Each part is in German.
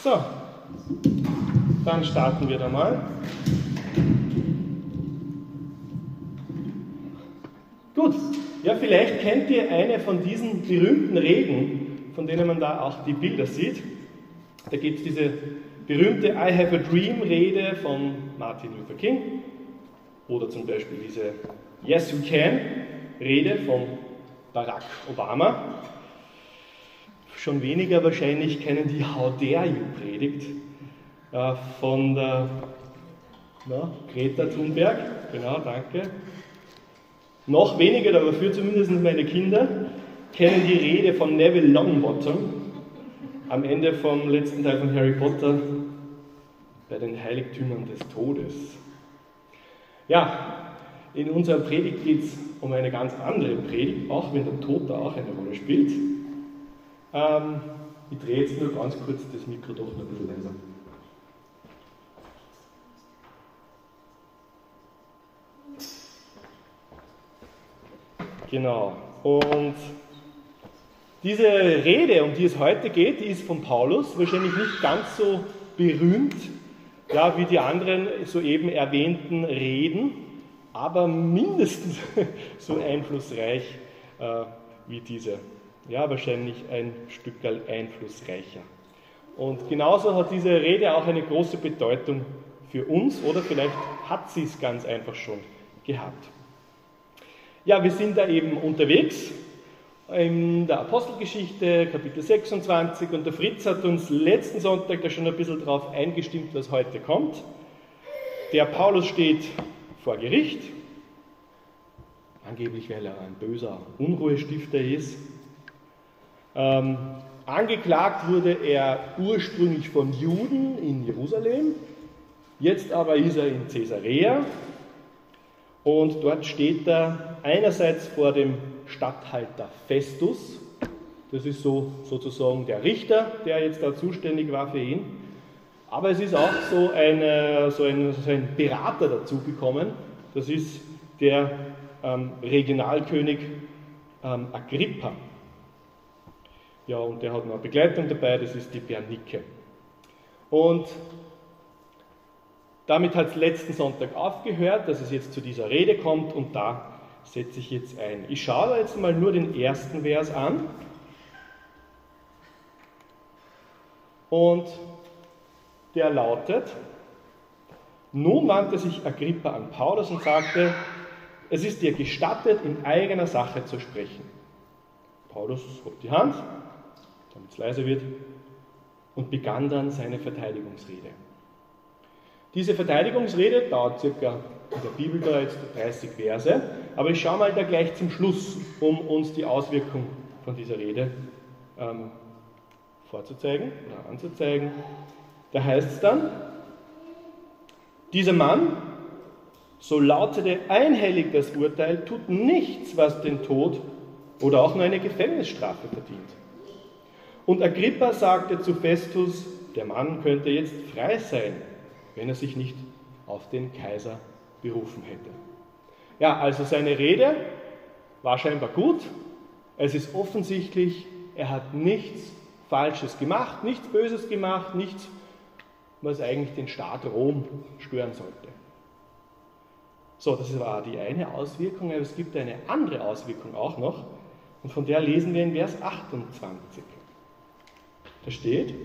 So, dann starten wir da mal. Gut, ja, vielleicht kennt ihr eine von diesen berühmten Reden, von denen man da auch die Bilder sieht. Da gibt es diese berühmte I Have a Dream Rede von Martin Luther King oder zum Beispiel diese Yes You Can Rede von Barack Obama. Schon weniger wahrscheinlich kennen die How Dare You Predigt von der Greta Thunberg. Genau, danke. Noch weniger, aber für zumindest meine Kinder, kennen die Rede von Neville Longbottom am Ende vom letzten Teil von Harry Potter bei den Heiligtümern des Todes. Ja, in unserer Predigt geht es um eine ganz andere Predigt, auch wenn der Tod da auch eine Rolle spielt. Ich drehe jetzt nur ganz kurz das Mikro doch noch ein bisschen leiser. Genau, und diese Rede, um die es heute geht, die ist von Paulus, wahrscheinlich nicht ganz so berühmt, ja, wie die anderen soeben erwähnten Reden, aber mindestens so einflussreich wie diese. Ja, wahrscheinlich ein Stückerl einflussreicher. Und genauso hat diese Rede auch eine große Bedeutung für uns, oder vielleicht hat sie es ganz einfach schon gehabt. Ja, wir sind da eben unterwegs in der Apostelgeschichte, Kapitel 26, und der Fritz hat uns letzten Sonntag da schon ein bisschen darauf eingestimmt, was heute kommt. Der Paulus steht vor Gericht, angeblich weil er ein böser Unruhestifter ist. Angeklagt wurde er ursprünglich von Juden in Jerusalem, jetzt aber ist er in Caesarea und dort steht er einerseits vor dem Statthalter Festus, das ist sozusagen der Richter, der jetzt da zuständig war für ihn, aber es ist auch so ein Berater dazugekommen, das ist der Regionalkönig Agrippa. Ja, und der hat noch eine Begleitung dabei, das ist die Bernike. Und damit hat es letzten Sonntag aufgehört, dass es jetzt zu dieser Rede kommt und da setze ich jetzt ein. Ich schaue da jetzt mal nur den ersten Vers an. Und der lautet: Nun wandte sich Agrippa an Paulus und sagte, es ist dir gestattet, in eigener Sache zu sprechen. Paulus hob die Hand, damit es leiser wird, und begann dann seine Verteidigungsrede. Diese Verteidigungsrede dauert circa in der Bibel da jetzt 30 Verse, aber ich schaue mal da gleich zum Schluss, um uns die Auswirkung von dieser Rede vorzuzeigen oder anzuzeigen. Da heißt es dann, dieser Mann, so lautete einhellig das Urteil, tut nichts, was den Tod oder auch nur eine Gefängnisstrafe verdient. Und Agrippa sagte zu Festus, der Mann könnte jetzt frei sein, wenn er sich nicht auf den Kaiser berufen hätte. Ja, also seine Rede war scheinbar gut. Es ist offensichtlich, er hat nichts Falsches gemacht, nichts Böses gemacht, nichts, was eigentlich den Staat Rom stören sollte. So, das war die eine Auswirkung, aber es gibt eine andere Auswirkung auch noch, und von der lesen wir in Vers 28. Da steht,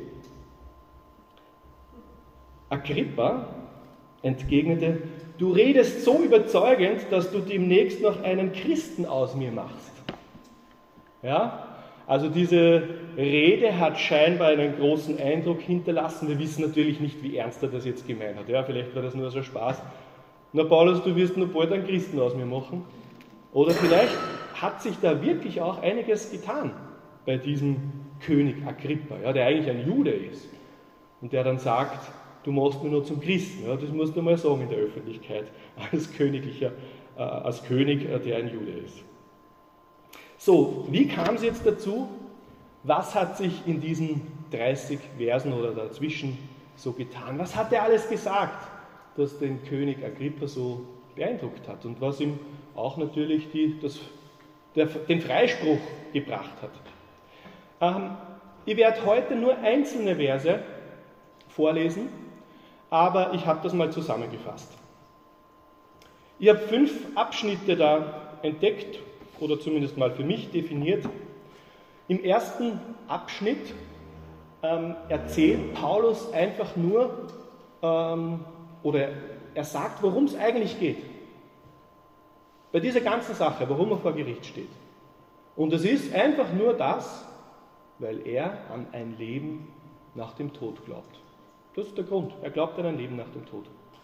Agrippa entgegnete, du redest so überzeugend, dass du demnächst noch einen Christen aus mir machst. Ja, also diese Rede hat scheinbar einen großen Eindruck hinterlassen. Wir wissen natürlich nicht, wie ernst er das jetzt gemeint hat. Ja, vielleicht war das nur so Spaß. Na Paulus, du wirst nur bald einen Christen aus mir machen. Oder vielleicht hat sich da wirklich auch einiges getan bei diesem König Agrippa, ja, der eigentlich ein Jude ist und der dann sagt, du machst mich nur zum Christen. Ja, das musst du mal sagen in der Öffentlichkeit, als König, der ein Jude ist. So, wie kam es jetzt dazu? Was hat sich in diesen 30 Versen oder dazwischen so getan? Was hat er alles gesagt, das den König Agrippa so beeindruckt hat und was ihm auch natürlich den Freispruch gebracht hat? Ich werde heute nur einzelne Verse vorlesen, aber ich habe das mal zusammengefasst. Ich habe 5 Abschnitte da entdeckt oder zumindest mal für mich definiert. Im ersten Abschnitt erzählt Paulus einfach nur, oder er sagt, worum es eigentlich geht. Bei dieser ganzen Sache, warum er vor Gericht steht. Und es ist einfach nur das, weil er an ein Leben nach dem Tod glaubt. Das ist der Grund. Er glaubt an ein Leben nach dem Tod.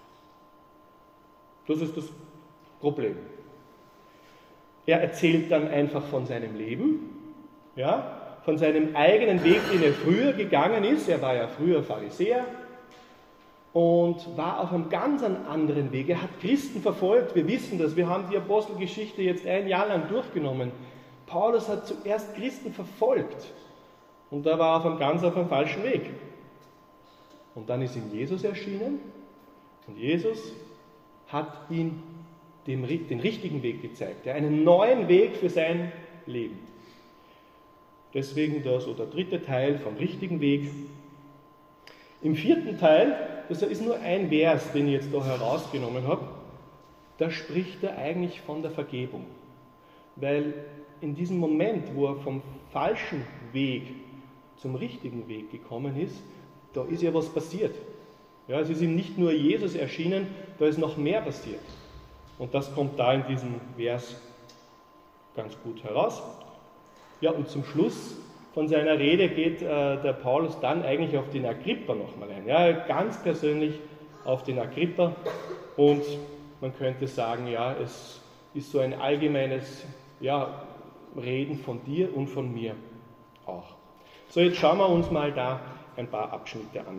Das ist das Problem. Er erzählt dann einfach von seinem Leben, ja, von seinem eigenen Weg, den er früher gegangen ist. Er war ja früher Pharisäer und war auf einem ganz anderen Weg. Er hat Christen verfolgt, wir wissen das, wir haben die Apostelgeschichte jetzt 1 Jahr lang durchgenommen. Paulus hat zuerst Christen verfolgt und da war er auf einem falschen Weg. Und dann ist ihm Jesus erschienen und Jesus hat ihm den richtigen Weg gezeigt, einen neuen Weg für sein Leben. Deswegen der 3. Teil vom richtigen Weg. Im 4. Teil, das ist nur ein Vers, den ich jetzt da herausgenommen habe, da spricht er eigentlich von der Vergebung. Weil in diesem Moment, wo er vom falschen Weg zum richtigen Weg gekommen ist, da ist ja was passiert. Ja, es ist ihm nicht nur Jesus erschienen, da ist noch mehr passiert. Und das kommt da in diesem Vers ganz gut heraus. Ja, und zum Schluss von seiner Rede geht der Paulus dann eigentlich auf den Agrippa nochmal ein. Ja, ganz persönlich auf den Agrippa. Und man könnte sagen, ja, es ist so ein allgemeines Reden von dir und von mir auch. So, jetzt schauen wir uns mal da ein paar Abschnitte an.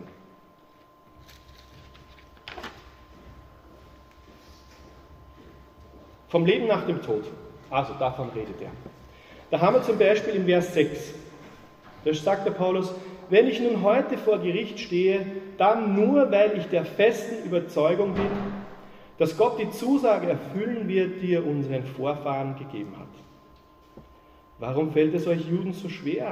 Vom Leben nach dem Tod. Also davon redet er. Da haben wir zum Beispiel im Vers 6, da sagt der Paulus, wenn ich nun heute vor Gericht stehe, dann nur, weil ich der festen Überzeugung bin, dass Gott die Zusage erfüllen wird, die er unseren Vorfahren gegeben hat. Warum fällt es euch Juden so schwer,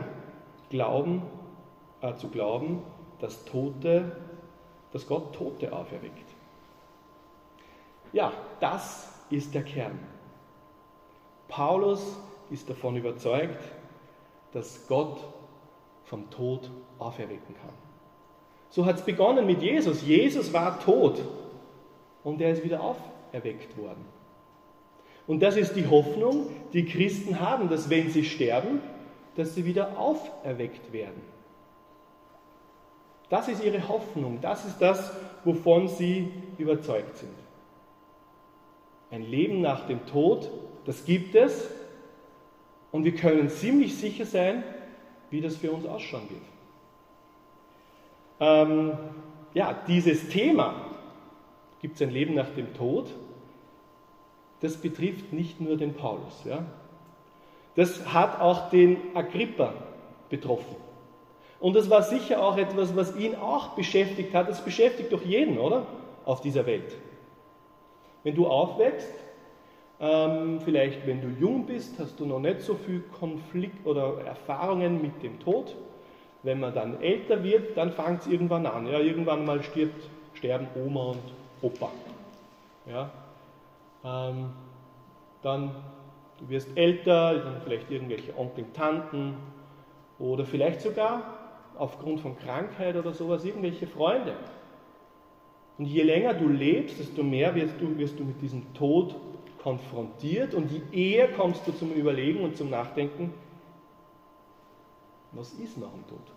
zu glauben, dass Gott Tote auferweckt? Ja, das ist der Kern. Paulus ist davon überzeugt, dass Gott vom Tod auferwecken kann. So hat es begonnen mit Jesus. Jesus war tot und er ist wieder auferweckt worden. Und das ist die Hoffnung, die Christen haben, dass wenn sie sterben, dass sie wieder auferweckt werden. Das ist ihre Hoffnung, das ist das, wovon sie überzeugt sind. Ein Leben nach dem Tod, das gibt es und wir können ziemlich sicher sein, wie das für uns ausschauen wird. Dieses Thema, gibt es ein Leben nach dem Tod, das betrifft nicht nur den Paulus. Ja? Das hat auch den Agrippa betroffen. Und das war sicher auch etwas, was ihn auch beschäftigt hat. Das beschäftigt doch jeden, oder? Auf dieser Welt. Wenn du aufwächst, vielleicht wenn du jung bist, hast du noch nicht so viel Konflikt oder Erfahrungen mit dem Tod. Wenn man dann älter wird, dann fängt es irgendwann an. Ja, irgendwann mal sterben Oma und Opa. Ja, dann du wirst älter, dann vielleicht irgendwelche Onkel, Tanten oder vielleicht sogar aufgrund von Krankheit oder sowas irgendwelche Freunde. Und je länger du lebst, desto mehr wirst du mit diesem Tod konfrontiert und je eher kommst du zum Überlegen und zum Nachdenken, was ist nach dem Tod?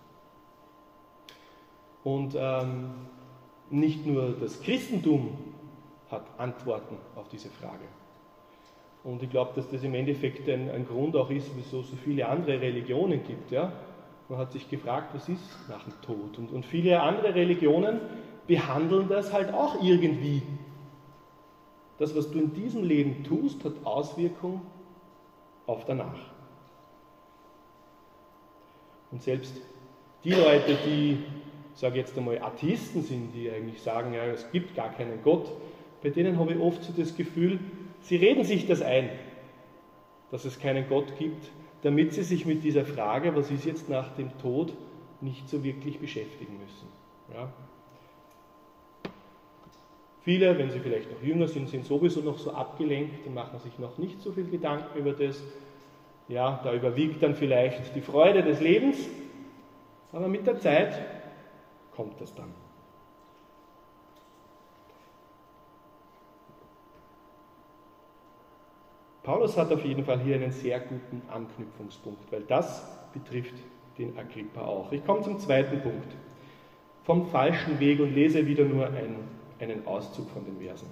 Und nicht nur das Christentum hat Antworten auf diese Frage. Und ich glaube, dass das im Endeffekt ein Grund auch ist, wieso es so viele andere Religionen gibt. Ja? Man hat sich gefragt, was ist nach dem Tod? Und viele andere Religionen behandeln das halt auch irgendwie. Das, was du in diesem Leben tust, hat Auswirkungen auf danach. Und selbst die Leute, die, sage ich jetzt einmal, Atheisten sind, die eigentlich sagen, ja, es gibt gar keinen Gott, bei denen habe ich oft so das Gefühl, sie reden sich das ein, dass es keinen Gott gibt, damit sie sich mit dieser Frage, was ist jetzt nach dem Tod, nicht so wirklich beschäftigen müssen. Ja? Viele, wenn sie vielleicht noch jünger sind, sind sowieso noch so abgelenkt und machen sich noch nicht so viel Gedanken über das. Ja, da überwiegt dann vielleicht die Freude des Lebens, aber mit der Zeit kommt das dann. Paulus hat auf jeden Fall hier einen sehr guten Anknüpfungspunkt, weil das betrifft den Agrippa auch. Ich komme zum zweiten Punkt. Vom falschen Weg und lese wieder nur einen Auszug von den Versen.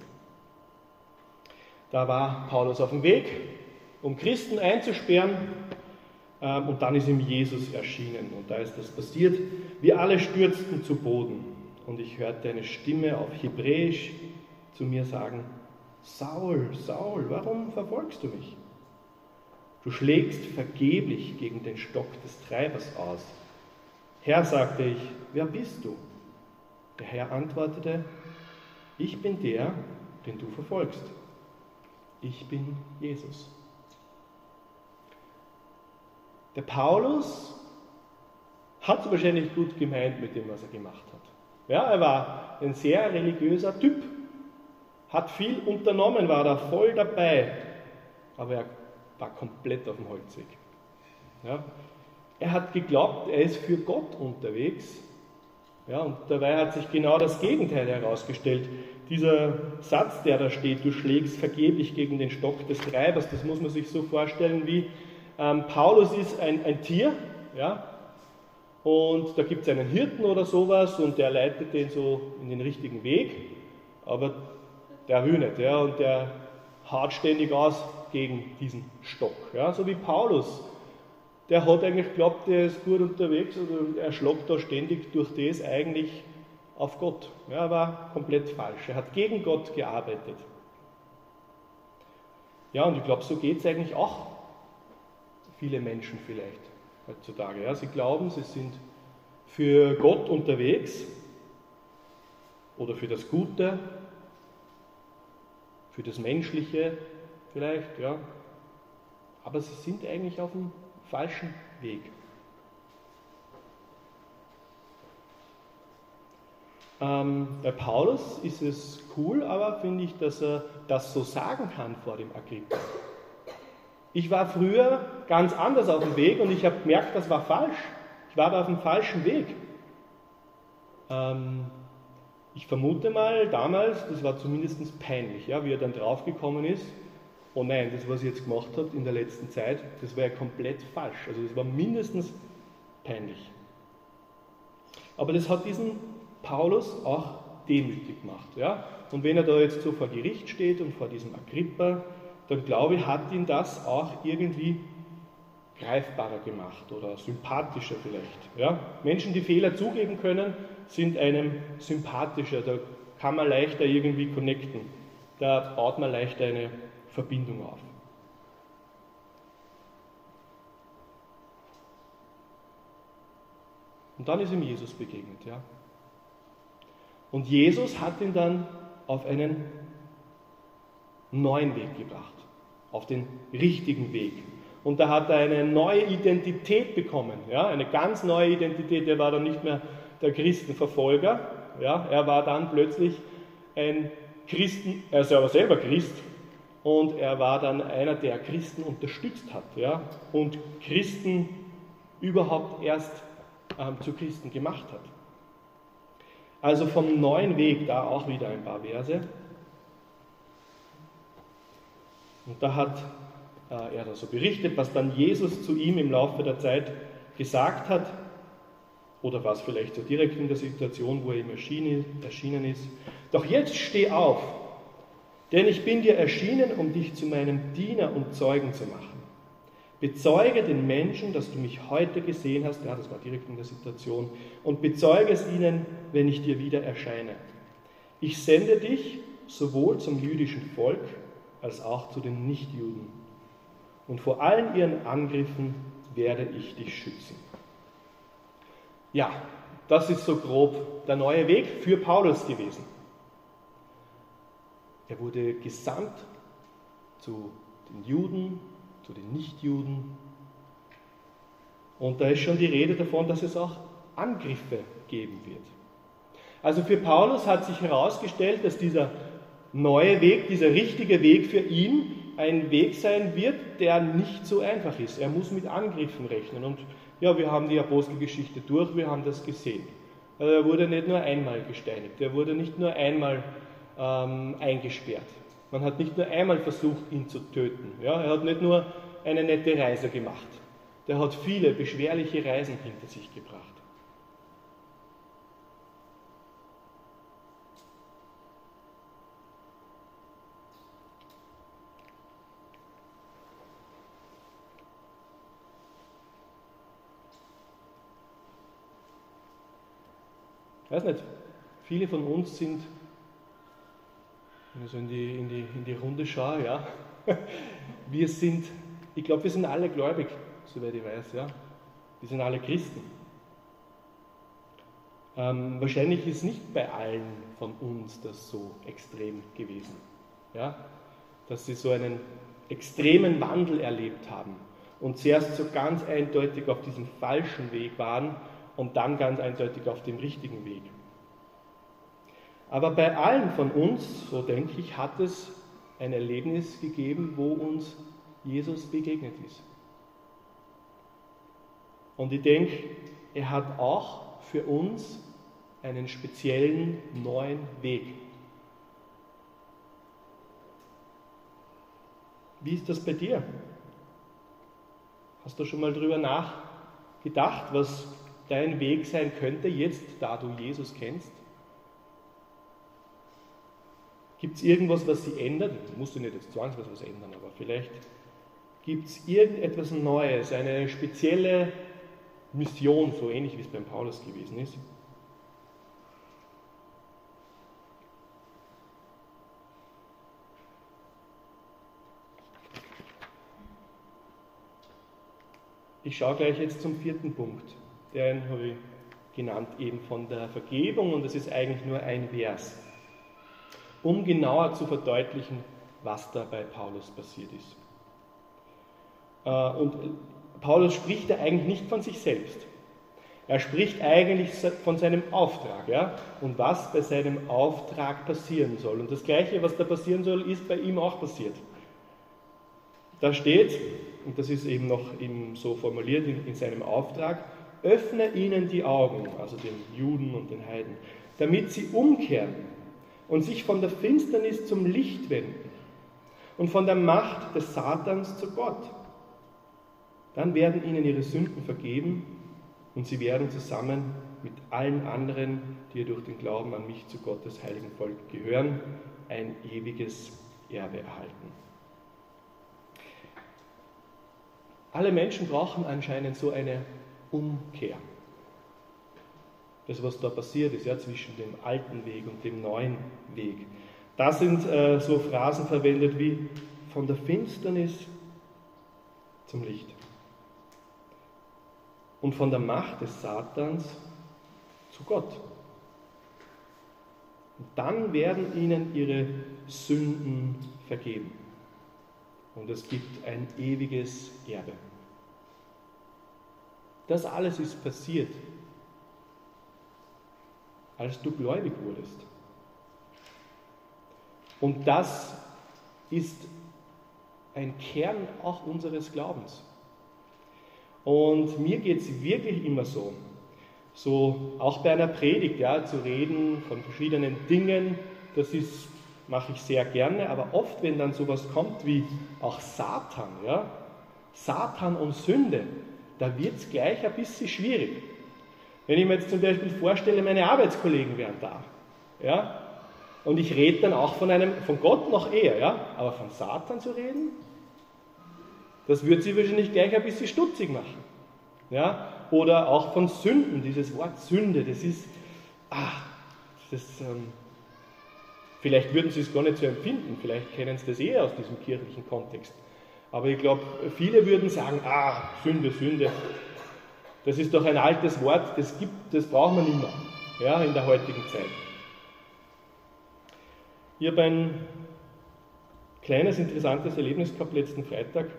Da war Paulus auf dem Weg, um Christen einzusperren, und dann ist ihm Jesus erschienen. Und da ist das passiert. Wir alle stürzten zu Boden. Und ich hörte eine Stimme auf Hebräisch zu mir sagen: Saul, Saul, warum verfolgst du mich? Du schlägst vergeblich gegen den Stock des Treibers aus. Herr, sagte ich, wer bist du? Der Herr antwortete: Ich bin der, den du verfolgst. Ich bin Jesus. Der Paulus hat es wahrscheinlich gut gemeint mit dem, was er gemacht hat. Ja, er war ein sehr religiöser Typ, hat viel unternommen, war da voll dabei, aber er war komplett auf dem Holzweg. Ja, er hat geglaubt, er ist für Gott unterwegs, ja, und dabei hat sich genau das Gegenteil herausgestellt. Dieser Satz, der da steht, du schlägst vergeblich gegen den Stock des Treibers, das muss man sich so vorstellen wie, Paulus ist ein Tier, ja, und da gibt es einen Hirten oder sowas und der leitet den so in den richtigen Weg, aber der will nicht, ja, und der haut ständig aus gegen diesen Stock. Ja, so wie Paulus, der hat eigentlich geglaubt, der ist gut unterwegs und er schlägt da ständig durch das eigentlich auf Gott. Ja, er war komplett falsch, er hat gegen Gott gearbeitet. Ja, und ich glaube, so geht es eigentlich auch viele Menschen vielleicht heutzutage. Ja, sie glauben, sie sind für Gott unterwegs oder für das Gute, für das Menschliche vielleicht, ja, aber sie sind eigentlich auf dem falschen Weg. Bei Paulus ist es cool, aber finde ich, dass er das so sagen kann vor dem Agrippa. Ich war früher ganz anders auf dem Weg und ich habe gemerkt, das war falsch. Ich war da auf dem falschen Weg. Ich vermute mal, damals, das war zumindest peinlich, ja, wie er dann draufgekommen ist, oh nein, das, was ich jetzt gemacht habe in der letzten Zeit, das war ja komplett falsch. Also das war mindestens peinlich. Aber das hat diesen Paulus auch demütig gemacht. Ja? Und wenn er da jetzt so vor Gericht steht und vor diesem Agrippa, dann glaube ich, hat ihn das auch irgendwie greifbarer gemacht oder sympathischer vielleicht. Ja? Menschen, die Fehler zugeben können, sind einem sympathischer, da kann man leichter irgendwie connecten, da baut man leichter eine Verbindung auf. Und dann ist ihm Jesus begegnet. Ja? Und Jesus hat ihn dann auf einen neuen Weg gebracht, auf den richtigen Weg. Und da hat er eine neue Identität bekommen, ja? Eine ganz neue Identität. Er war dann nicht mehr der Christenverfolger, ja? Er war dann plötzlich ein Christen, er ist aber selber Christ, und er war dann einer, der Christen unterstützt hat, ja? Und Christen überhaupt erst zu Christen gemacht hat. Also vom neuen Weg, da auch wieder ein paar Verse. Und da hat er da so berichtet, was dann Jesus zu ihm im Laufe der Zeit gesagt hat, oder was vielleicht so direkt in der Situation, wo er ihm erschienen ist. Doch jetzt steh auf, denn ich bin dir erschienen, um dich zu meinem Diener und Zeugen zu machen. Bezeuge den Menschen, dass du mich heute gesehen hast, ja, das war direkt in der Situation, und bezeuge es ihnen, wenn ich dir wieder erscheine. Ich sende dich sowohl zum jüdischen Volk als auch zu den Nichtjuden. Und vor allen ihren Angriffen werde ich dich schützen. Ja, das ist so grob der neue Weg für Paulus gewesen. Er wurde gesandt zu den Juden, zu den Nichtjuden. Und da ist schon die Rede davon, dass es auch Angriffe geben wird. Also für Paulus hat sich herausgestellt, dass dieser neue Weg, dieser richtige Weg für ihn ein Weg sein wird, der nicht so einfach ist. Er muss mit Angriffen rechnen. Und ja, wir haben die Apostelgeschichte durch, wir haben das gesehen. Also er wurde nicht nur einmal gesteinigt, er wurde nicht nur einmal eingesperrt. Man hat nicht nur einmal versucht, ihn zu töten. Ja, er hat nicht nur eine nette Reise gemacht. Der hat viele beschwerliche Reisen hinter sich gebracht. Ich weiß nicht, viele von uns sind, wenn ich so in die Runde schaue, ja, ich glaube, wir sind alle gläubig, soweit ich weiß, ja. Wir sind alle Christen. Wahrscheinlich ist nicht bei allen von uns das so extrem gewesen, ja, dass sie so einen extremen Wandel erlebt haben und zuerst so ganz eindeutig auf diesem falschen Weg waren und dann ganz eindeutig auf dem richtigen Weg. Aber bei allen von uns, so denke ich, hat es ein Erlebnis gegeben, wo uns Jesus begegnet ist. Und ich denke, er hat auch für uns einen speziellen neuen Weg. Wie ist das bei dir? Hast du schon mal drüber nachgedacht, was dein Weg sein könnte, jetzt, da du Jesus kennst? Gibt es irgendwas, was sie ändert? Musst du nicht jetzt zwangsweise was ändern, aber vielleicht gibt es irgendetwas Neues, eine spezielle Mission, so ähnlich wie es beim Paulus gewesen ist. Ich schaue gleich jetzt zum 4. Punkt. Den habe ich genannt, eben von der Vergebung, und das ist eigentlich nur ein Vers, um genauer zu verdeutlichen, was da bei Paulus passiert ist. Und Paulus spricht da eigentlich nicht von sich selbst. Er spricht eigentlich von seinem Auftrag, ja, und was bei seinem Auftrag passieren soll. Und das Gleiche, was da passieren soll, ist bei ihm auch passiert. Da steht, und das ist eben noch so formuliert in seinem Auftrag: Öffne ihnen die Augen, also den Juden und den Heiden, damit sie umkehren und sich von der Finsternis zum Licht wenden und von der Macht des Satans zu Gott. Dann werden ihnen ihre Sünden vergeben und sie werden zusammen mit allen anderen, die durch den Glauben an mich zu Gottes heiligen Volk gehören, ein ewiges Erbe erhalten. Alle Menschen brauchen anscheinend so eine Umkehr. Das, was da passiert ist, ja, zwischen dem alten Weg und dem neuen Weg. Da sind so Phrasen verwendet wie von der Finsternis zum Licht und von der Macht des Satans zu Gott. Und dann werden ihnen ihre Sünden vergeben. Und es gibt ein ewiges Erbe. Das alles ist passiert, als du gläubig wurdest. Und das ist ein Kern auch unseres Glaubens. Und mir geht es wirklich immer so auch bei einer Predigt, ja, zu reden von verschiedenen Dingen, mache ich sehr gerne, aber oft, wenn dann sowas kommt wie auch Satan, ja, Satan und Sünde, da wird es gleich ein bisschen schwierig. Wenn ich mir jetzt zum Beispiel vorstelle, meine Arbeitskollegen wären da, ja, und ich rede dann auch von Gott noch eher, ja, aber von Satan zu reden, das würde sie wahrscheinlich gleich ein bisschen stutzig machen. Ja? Oder auch von Sünden, dieses Wort Sünde, das ist, vielleicht würden sie es gar nicht so empfinden, vielleicht kennen sie das eher aus diesem kirchlichen Kontext. Aber ich glaube, viele würden sagen, Sünde, Sünde, das ist doch ein altes Wort, das braucht man immer, ja, in der heutigen Zeit. Ich habe ein kleines, interessantes Erlebnis gehabt letzten Freitag.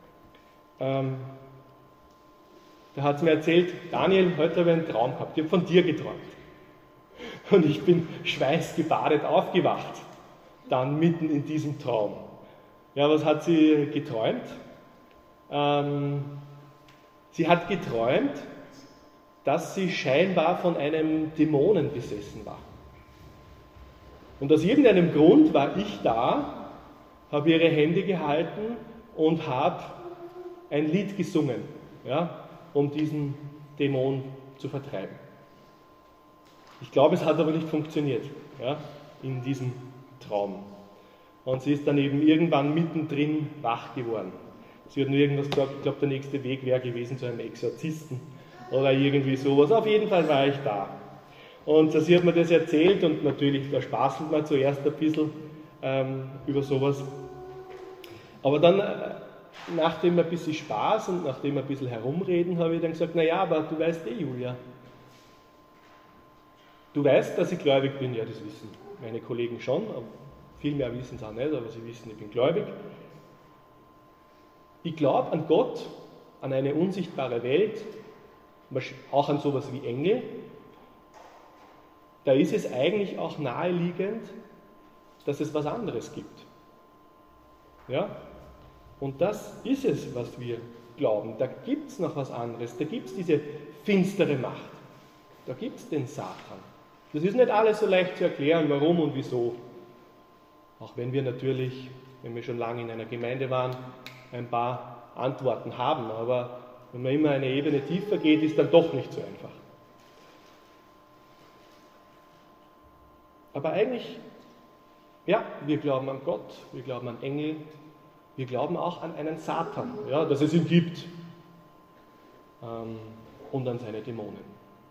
Da hat es mir erzählt, Daniel, heute habe ich einen Traum gehabt, ich habe von dir geträumt. Und ich bin schweißgebadet aufgewacht. dann mitten in diesem Traum. Ja, was hat sie geträumt? Sie hat geträumt, dass sie scheinbar von einem Dämonen besessen war. Und aus irgendeinem Grund war ich da, habe ihre Hände gehalten und habe ein Lied gesungen, ja, um diesen Dämon zu vertreiben. Ich glaube, es hat aber nicht funktioniert, ja, in diesem Traum. Und sie ist dann eben irgendwann mittendrin wach geworden. Sie hat nur irgendwas gesagt, ich glaube, der nächste Weg wäre gewesen zu einem Exorzisten oder irgendwie sowas. Auf jeden Fall war ich da. Und sie hat mir das erzählt und natürlich, da spaßelt man zuerst ein bisschen über sowas. Aber dann, nachdem ein bisschen Spaß und nachdem ein bisschen herumreden, habe ich dann gesagt, naja, aber du weißt Julia, du weißt, dass ich gläubig bin. Ja, das wissen meine Kollegen schon, viel mehr wissen es auch nicht, aber sie wissen, ich bin gläubig. Ich glaube an Gott, an eine unsichtbare Welt, auch an sowas wie Engel. Da ist es eigentlich auch naheliegend, dass es was anderes gibt. Ja? Und das ist es, was wir glauben. Da gibt es noch was anderes. Da gibt es diese finstere Macht. Da gibt es den Satan. Das ist nicht alles so leicht zu erklären, warum und wieso. Auch wenn wir natürlich, wenn wir schon lange in einer Gemeinde waren, ein paar Antworten haben. Aber wenn man immer eine Ebene tiefer geht, ist dann doch nicht so einfach. Aber eigentlich, ja, wir glauben an Gott, wir glauben an Engel, wir glauben auch an einen Satan, ja, dass es ihn gibt, und an seine Dämonen.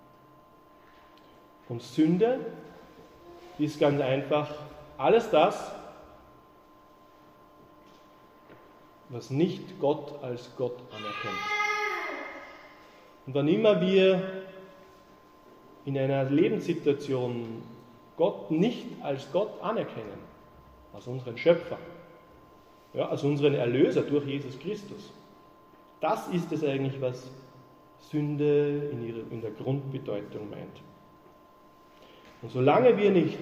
Und Sünde ist ganz einfach alles das, was nicht Gott als Gott anerkennt. Und wann immer wir in einer Lebenssituation Gott nicht als Gott anerkennen, als unseren Schöpfer, ja, als unseren Erlöser durch Jesus Christus, das ist es eigentlich, was Sünde in der Grundbedeutung meint. Und solange wir nicht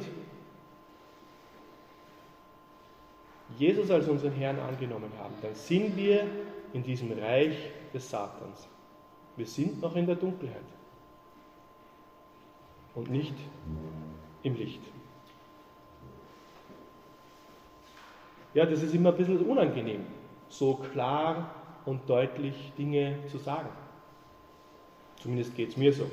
Jesus als unseren Herrn angenommen haben, dann sind wir in diesem Reich des Satans. Wir sind noch in der Dunkelheit und nicht im Licht. Ja, das ist immer ein bisschen unangenehm, so klar und deutlich Dinge zu sagen. Zumindest geht es mir so.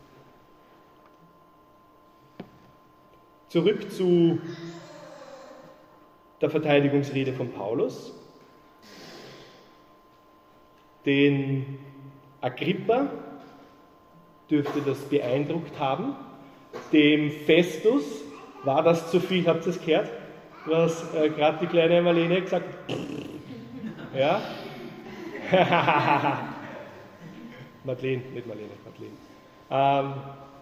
Zurück zu der Verteidigungsrede von Paulus. Den Agrippa dürfte das beeindruckt haben. Dem Festus war das zu viel, habt ihr es gehört? Was gerade die kleine Marlene gesagt hat? Ja? Madeleine, nicht Marlene, Madeleine.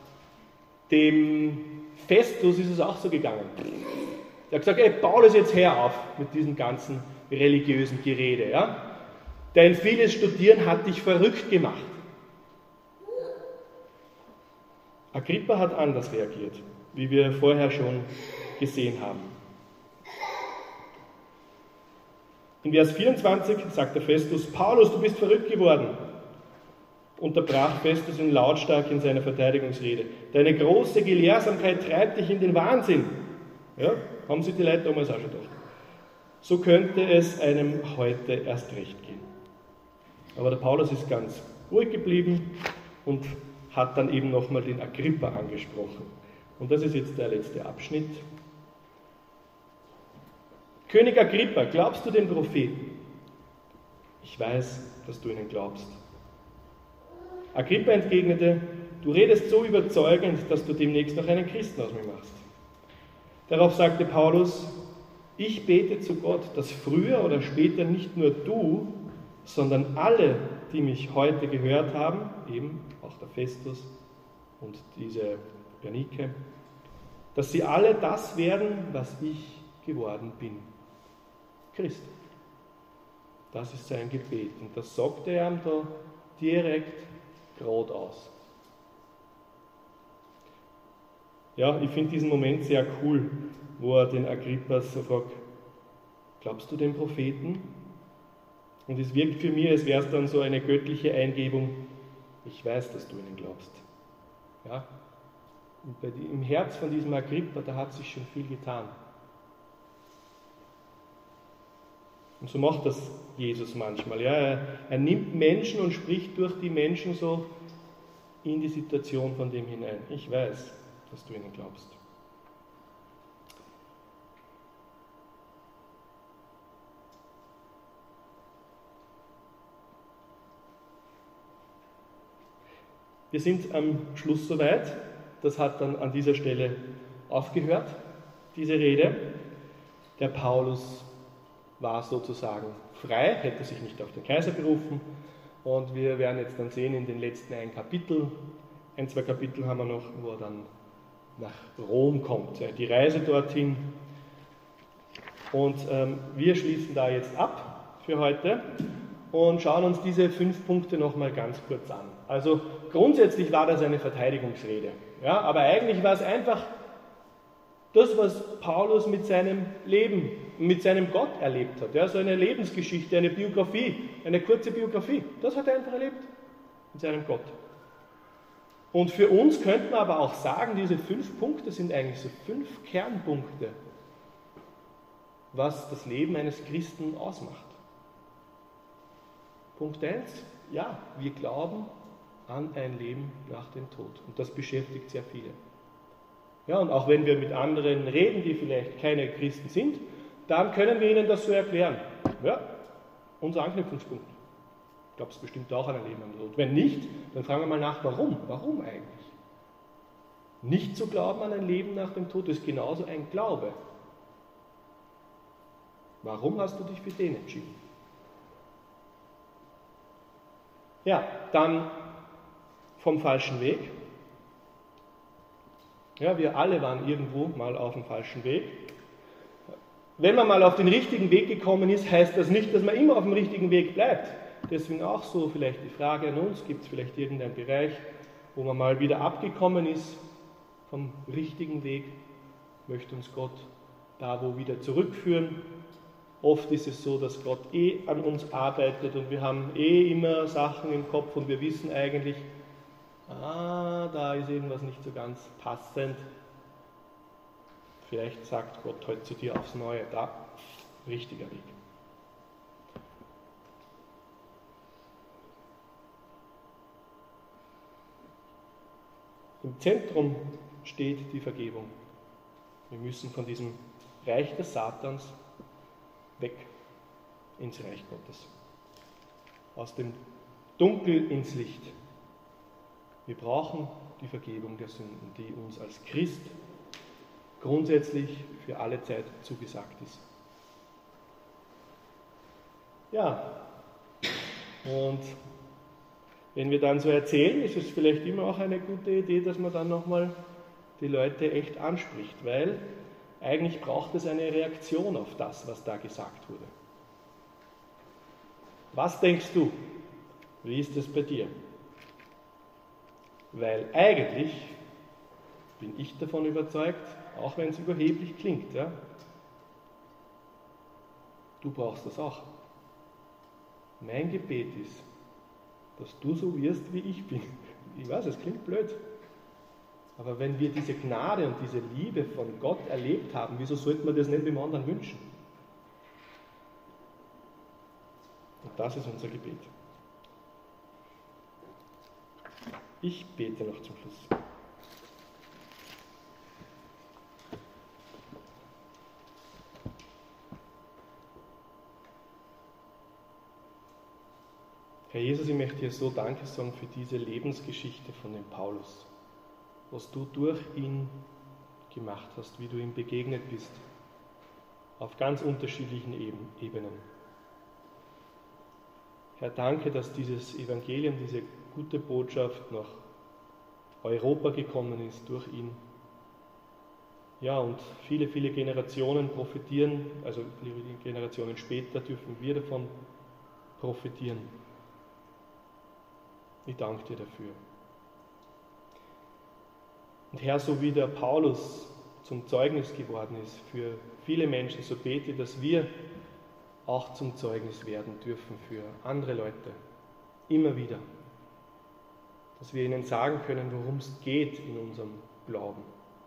Dem Festus ist es auch so gegangen. Er hat gesagt, ey, Paulus, jetzt hör auf mit diesem ganzen religiösen Gerede. Ja? Dein vieles Studieren hat dich verrückt gemacht. Agrippa hat anders reagiert, wie wir vorher schon gesehen haben. In Vers 24 sagt der Festus, Paulus, du bist verrückt geworden. Unterbrach Festus ihn lautstark in seiner Verteidigungsrede. Deine große Gelehrsamkeit treibt dich in den Wahnsinn. Ja, haben sich die Leute damals auch schon gedacht. So könnte es einem heute erst recht gehen. Aber der Paulus ist ganz ruhig geblieben und hat dann eben nochmal den Agrippa angesprochen. Und das ist jetzt der letzte Abschnitt. König Agrippa, glaubst du den Propheten? Ich weiß, dass du ihnen glaubst. Agrippa entgegnete, du redest so überzeugend, dass du demnächst noch einen Christen aus mir machst. Darauf sagte Paulus, ich bete zu Gott, dass früher oder später nicht nur du, sondern alle, die mich heute gehört haben, eben auch der Festus und diese Bernike, dass sie alle das werden, was ich geworden bin. Christ. Das ist sein Gebet. Und das sagt er ihm da direkt geradeaus. Ja, ich finde diesen Moment sehr cool. wo er den Agrippas so fragt, glaubst du den Propheten? Und es wirkt für mich, als wäre es dann so eine göttliche Eingebung, ich weiß, dass du ihnen glaubst. Ja? Und im Herz von diesem Agrippa, da hat sich schon viel getan. Und so macht das Jesus manchmal. Ja? Er nimmt Menschen und spricht durch die Menschen so in die Situation von dem hinein. Ich weiß, dass du ihnen glaubst. Wir sind am Schluss soweit. Das hat dann an dieser Stelle aufgehört, diese Rede. Der Paulus war sozusagen frei, hätte sich nicht auf den Kaiser berufen. Und wir werden jetzt dann sehen in den letzten ein, zwei Kapitel haben wir noch, wo er dann nach Rom kommt, die Reise dorthin. Und wir schließen da jetzt ab für heute und schauen uns diese 5 Punkte nochmal ganz kurz an. Also grundsätzlich war das eine Verteidigungsrede, ja, aber eigentlich war es einfach das, was Paulus mit seinem Leben, mit seinem Gott erlebt hat. Ja, so eine Lebensgeschichte, eine Biografie, eine kurze Biografie. Das hat er einfach erlebt mit seinem Gott. Und für uns könnte man aber auch sagen, diese 5 Punkte sind eigentlich so 5 Kernpunkte, was das Leben eines Christen ausmacht. Punkt 1, ja, wir glauben an ein Leben nach dem Tod. Und das beschäftigt sehr viele. Ja, und auch wenn wir mit anderen reden, die vielleicht keine Christen sind, dann können wir ihnen das so erklären. Ja, unser Anknüpfungspunkt. Ich glaube, es bestimmt auch an ein Leben am Tod. Wenn nicht, dann fragen wir mal nach, warum? Warum eigentlich? Nicht zu glauben an ein Leben nach dem Tod ist genauso ein Glaube. Warum hast du dich für den entschieden? Ja, dann vom falschen Weg. Ja, wir alle waren irgendwo mal auf dem falschen Weg. Wenn man mal auf den richtigen Weg gekommen ist, heißt das nicht, dass man immer auf dem richtigen Weg bleibt. Deswegen auch so vielleicht die Frage an uns, gibt es vielleicht irgendeinen Bereich, wo man mal wieder abgekommen ist vom richtigen Weg, möchte uns Gott da wo wieder zurückführen. Oft ist es so, dass Gott an uns arbeitet und wir haben immer Sachen im Kopf und wir wissen eigentlich, da ist irgendwas nicht so ganz passend. Vielleicht sagt Gott heute zu dir aufs Neue, da, richtiger Weg. Im Zentrum steht die Vergebung. Wir müssen von diesem Reich des Satans weg ins Reich Gottes. Aus dem Dunkel ins Licht. Wir brauchen die Vergebung der Sünden, die uns als Christ grundsätzlich für alle Zeit zugesagt ist. Ja, und wenn wir dann so erzählen, ist es vielleicht immer auch eine gute Idee, dass man dann nochmal die Leute echt anspricht, weil eigentlich braucht es eine Reaktion auf das, was da gesagt wurde. Was denkst du? Wie ist es bei dir? Weil eigentlich bin ich davon überzeugt, auch wenn es überheblich klingt, ja, du brauchst das auch. Mein Gebet ist, dass du so wirst, wie ich bin. Ich weiß, es klingt blöd. Aber wenn wir diese Gnade und diese Liebe von Gott erlebt haben, wieso sollte man das nicht dem anderen wünschen? Und das ist unser Gebet. Ich bete noch zum Schluss. Herr Jesus, ich möchte dir so Danke sagen für diese Lebensgeschichte von dem Paulus, was du durch ihn gemacht hast, wie du ihm begegnet bist, auf ganz unterschiedlichen Ebenen. Herr, danke, dass dieses Evangelium, diese gute Botschaft nach Europa gekommen ist durch ihn. Ja, und viele, viele Generationen profitieren, also viele Generationen später dürfen wir davon profitieren. Ich danke dir dafür. Und Herr, so wie der Paulus zum Zeugnis geworden ist für viele Menschen, so bete, dass wir auch zum Zeugnis werden dürfen für andere Leute. Immer wieder. Dass wir ihnen sagen können, worum es geht in unserem Glauben.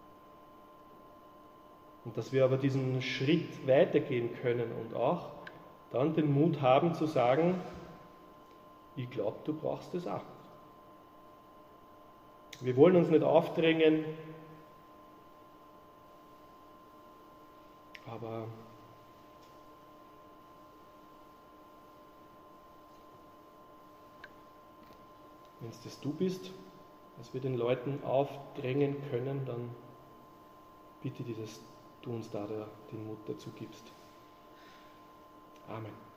Und dass wir aber diesen Schritt weitergehen können und auch dann den Mut haben zu sagen, ich glaube, du brauchst es auch. Wir wollen uns nicht aufdrängen, aber wenn es das du bist, dass wir den Leuten aufdrängen können, dann bitte dir, dass du uns da den Mut dazu gibst. Amen.